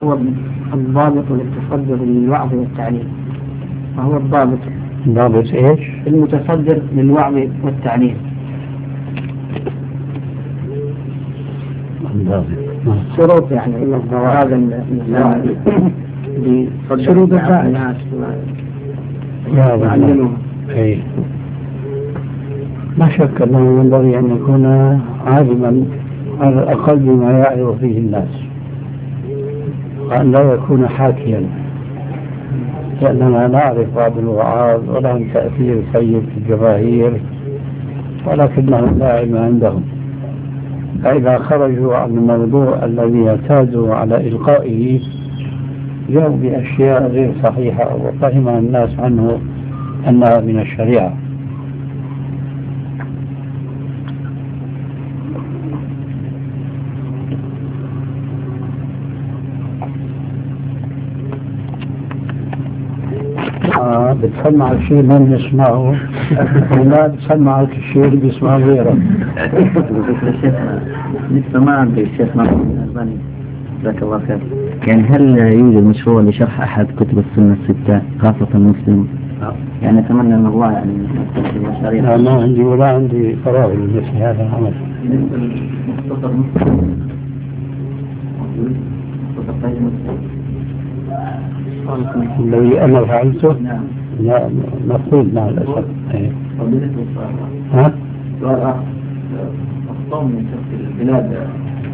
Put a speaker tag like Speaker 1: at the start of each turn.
Speaker 1: هو الضابط للتصدر للوعظ والتعليم، وهو
Speaker 2: ضابط ايش؟
Speaker 1: المتصدر للوعظ والتعليم. شروط يعني هذا شروط الناس
Speaker 2: يعلمهم. ما شك أنه ينبغي أن يكون عالما على الأقل بما يعرف فيه الناس، وأن لا يكون حاكيا، لأننا نعرف بعض الوعاظ ولهم تأثير سيء في الجماهير ولكنهم لا علم عندهم، فإذا خرجوا عن الموضوع الذي اعتادوا على إلقائه جاءوا بأشياء غير صحيحة وفهم الناس عنه أنها من الشريعة. بتسمع الشيء من يسمعه ولا بتسمع الشيء اللي بيسمعه غيره.
Speaker 3: لسه ما عندي الشيخ ناصر الألباني جزاك الله خير، يعني هل يوجد مشروع لشرح أحد كتب السنة الستة خاصة المسلم؟ يعني أتمنى من الله يعني يكتب مشاريع.
Speaker 2: لا ما عندي ولا عندي فراغ لمثل هذا العمل. الذي أنا فعلته؟ لا مفقود مع الأسف.
Speaker 3: ها؟ سؤال آخر، الصوم من البلاد